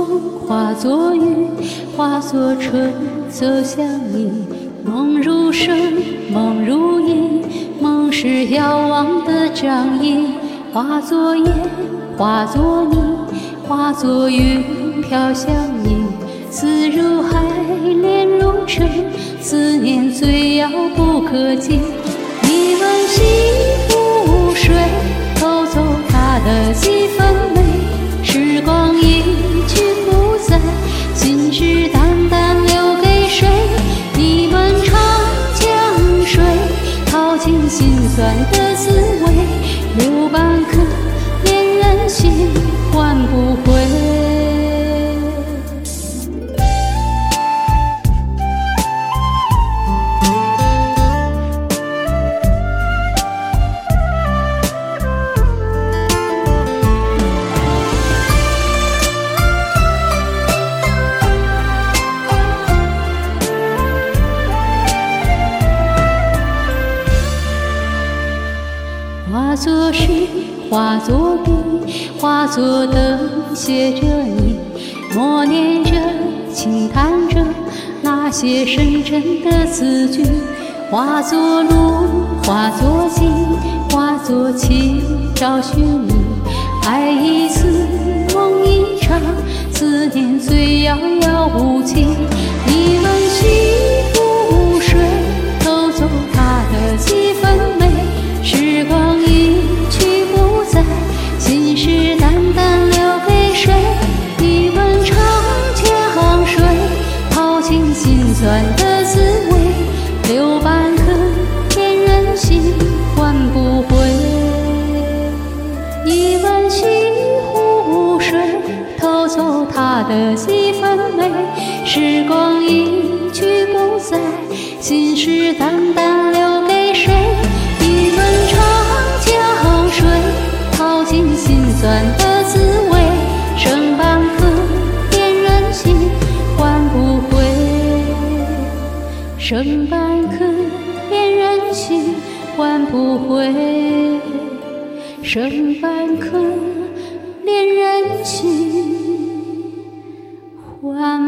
梦，化作雨，化作春，走向你。梦如声，梦如影，梦是遥望的掌印。化作烟，化作泥，化作云，飘向你。思如海，恋如城，思念最遥不可及。一吻西湖水，偷走它的几分美。时光一去不再，心事淡淡留给谁？一吻长江水，淘尽心酸的滋味。留半颗恋人心，换不回。化作诗，化作笔，化作灯，写着你，默念着，轻弹着那些深沉的字句。化作路，化作景，化作情，找寻你。爱一次，梦一场，思念最遥遥无期。一吻西湖水，偷走它的几分美。时光一去不再，心事淡淡留给谁？一吻长江水，淘尽心酸的滋味。留半颗恋人心，换不回。一吻西湖水，偷走它的几分美。时光一去不再，心事淡淡留给谁？一吻长江水，淘尽心酸的滋味。剩半颗恋人心，换不回。剩半颗恋人心，换不回。剩半颗恋人心，换